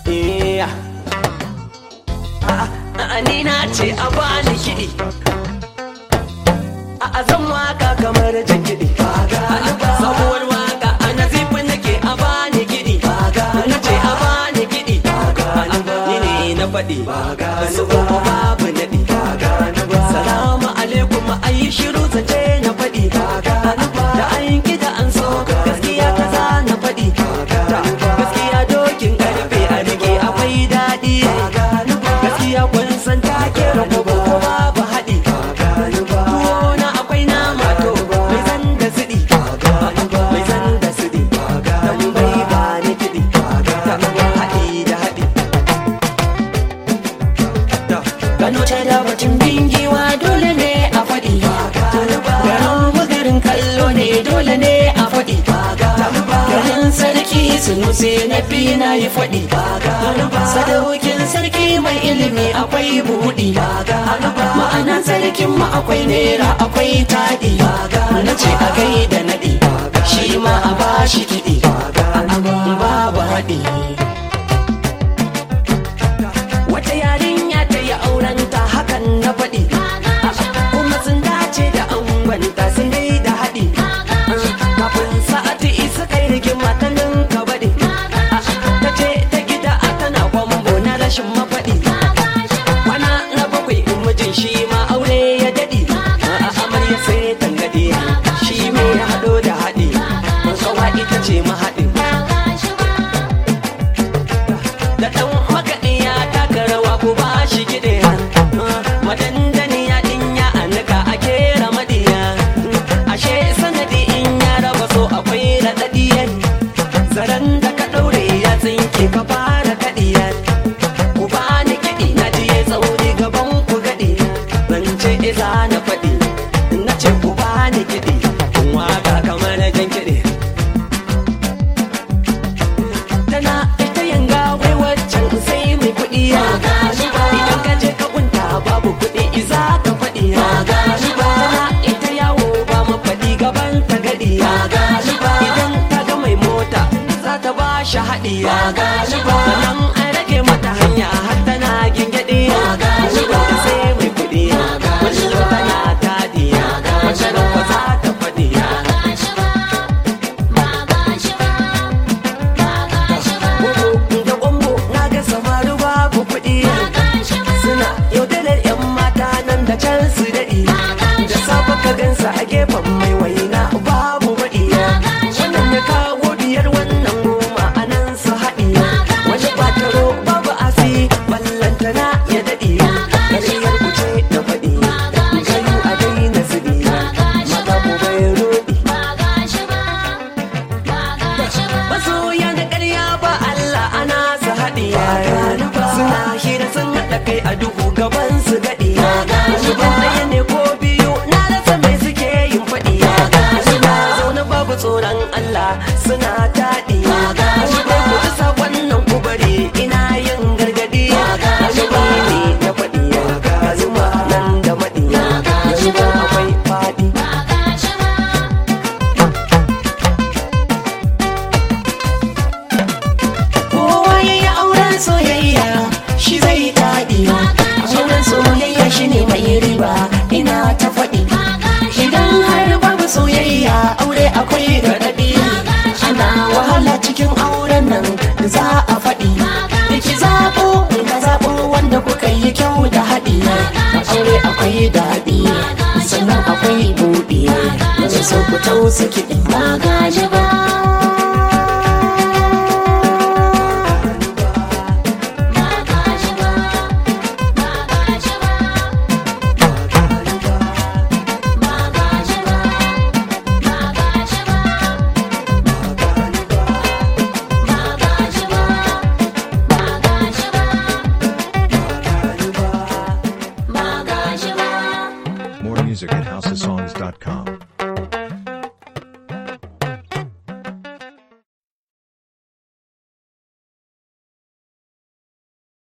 Ni na ce a bani kiɗi, a zan waka kamar jan kiɗi, sabuwar waka a nazifin nake a bani kiɗi, na ce a bani kiɗi, ni ne na faɗi, su kuma babu naɗi, salamu alaikum ayi shiru zance na faɗi, da an kiɗa an so gaskiya kaza na faɗi, gaskiya dokin karfe a rike akwai daɗi, gaskiya kun san take rabu ko babu haɗi, tuwo na akwai nama to mai zan da siɗi, mai zan da siɗi, tambayi ba ni kiɗi, haɗi da haɗi. Gano ce da batun bingiwa dole ne a faɗi, garin bugarin kallo ne dole ne a faɗi, garin sarki sunusi na fi na yi faɗi, sadaukin sarki mai ilimi akwai buɗi, ma'ana sarkin ma akwai nera akwai taɗi, na ce a gai da naɗi shi ma a bashi kiɗi, babu haɗi. Wata yarinya ta yi aurenta hakan na faɗi, kuma sun dace da angwanta sun dai da haɗi, kafin sa'ati isa kai rigima ta ninka baɗi, ta ce ta gida a tana kwambo na rashin mafaɗi, kwana na bakwai in mijin shi ma aure ya daɗi, amarya sai tangaɗe shi me ya haɗo da haɗi, kawa ita ce mahaɗi, da ɗan makaɗi ya taka rawa ko ba shi kiɗe, madandani ya ɗinya a nika a kera maɗiya, ashe sanadi in ya raba so akwai raɗaɗiya, zaren da ka ɗaure ya tsinke ka fara kaɗiya, ku ba ni kiɗi na jiye tsauri gaban ku gaɗi, zance iza na faɗi na ce ku ba ni kiɗi kun waka kamar jan kiɗi, tana ita yanga wai waccan sai mai kuɗi, idan ka je ka kunta babu kuɗi iza ka faɗi, tana ita yawo ba mafaɗi gaban ta gaɗi, idan ta ga mai mota za ta ba shi haɗi, sannan an rage mata hanya har tana gingaɗi, sai mai kuɗi kullum tana taɗi, wacce nan ba za ta faɗi. Da ƙwambo na ga samaru babu kuɗi, suna yaudarar 'yan mata nan da can su daɗi, da safe ka gansa a gefen mai waina babu maɗi, wannan ya kawo biyar wannan goma a nan su haɗi, wani bataro babu asi ballantana ya daɗi, ƙaryar kuce da faɗi, kayu a daina zubi, mata mu bai roɗi. Masoya da ƙarya ba Allah ana su haɗi, suna hira sun haɗa kai a duhu gaban su gaɗi, idan ɗaya ne ko biyu na rasa mai suke yin faɗi, suna zaune babu tsoron Allah suna taɗi, dai ku ji saƙon nan ku bari ina yin gargaɗi, ne na faɗi, zuma nan da maɗi, yanzu akwai faɗi. Kowa ya yi auren soyayya shi zai taɗi, auren soyayya shi ne mai riba ina ta faɗi, idan har babu soyayya aure akwai raɗaɗi, ana wahala cikin auren nan za a faɗi, ki zaɓo ka zaɓo wanda kuka yi kyau da haɗi, aure akwai daɗi sannan akwai buɗi, da so ku tausa kiɗin ba gaji ba. More music at housesongs.com.